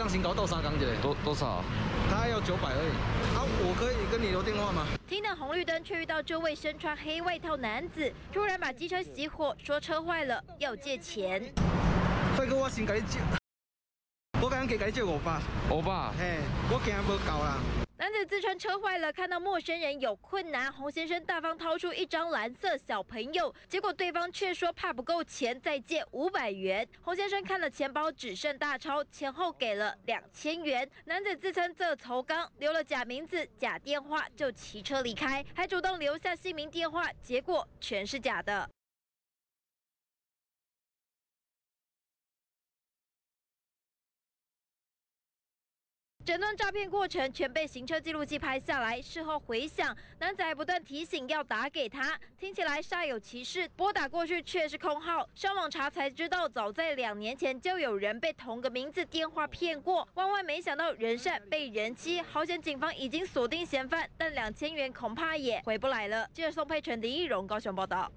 人身高斗3工一个， 多少？ 他要900而已。啊，我可以跟你留电话吗？ 停等红绿灯，却遇到这位身穿黑外套男子，突然把机车熄火，说车坏了，要借钱。 帅哥，我先给你借，我刚给你借500。嘿，我惊无够啦。 男子自称车坏了，看到陌生人有困难，洪先生大方掏出一张蓝色小朋友，结果对方却说怕不够钱，再借500元。洪先生看了钱包，只剩大钞，前后给了2000元。男子自称这头刚留了假名字、假电话，就骑车离开，还主动留下姓名、电话，结果全是假的。整段诈骗过程全被行车记录器拍下来。事后回想，男子还不断提醒要打给他，听起来煞有其事。拨打过去却是空号。上网查才知道，早在2年前就有人被同个名字电话骗过。万万没想到人善被人欺，好险警方已经锁定嫌犯，但2000元恐怕也回不来了。记者宋佩纯、林义荣高雄报道。